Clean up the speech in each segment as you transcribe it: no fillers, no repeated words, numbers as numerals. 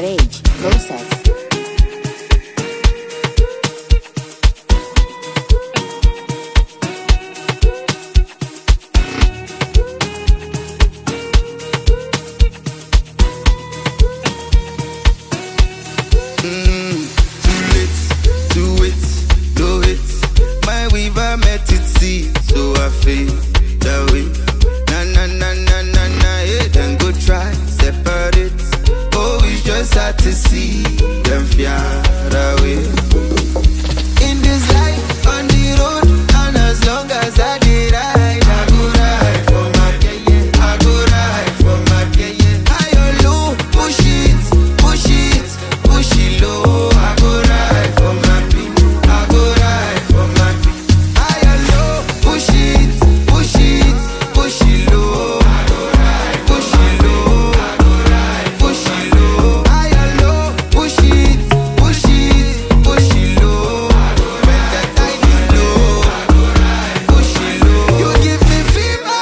Rage Process. So I feel that way. Yeah, then go try separate. Oh, it's just hard to see them far away. In this life, on the road, and as long as I did ride, I go ride for my I go ride for my high or low, push it, push it low. I go ride for my I go ride for my high or low, push it low. I go ride, push it low. I go ride, push it low. High or low, push it low. When the tide is low, I go ride, push it low. You give me fever.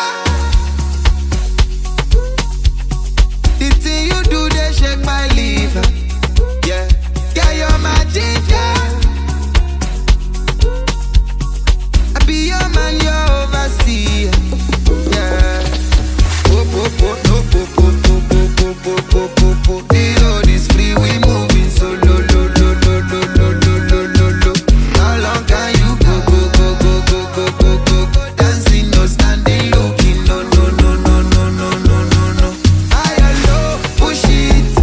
The thing you do, they shake my liver. Yeah, yeah, you're my ginger. I be your man, your overseer. Yeah. The road is free, we moving so low. How long can you go? Dancing, no standing, looking, no. High or low, push it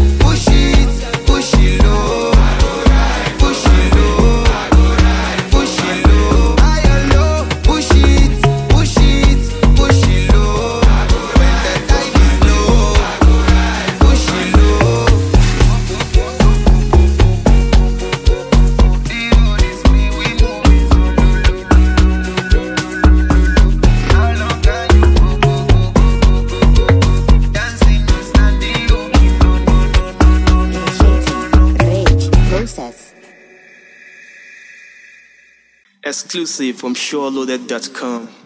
low. Push it low. Push it low. High or low, push it low. When the tide is low, push it low. The road is free, we moving so low. How long can you go? Dancing, no standing, looking, no. Rage Process. Exclusive from SureLoaded.com.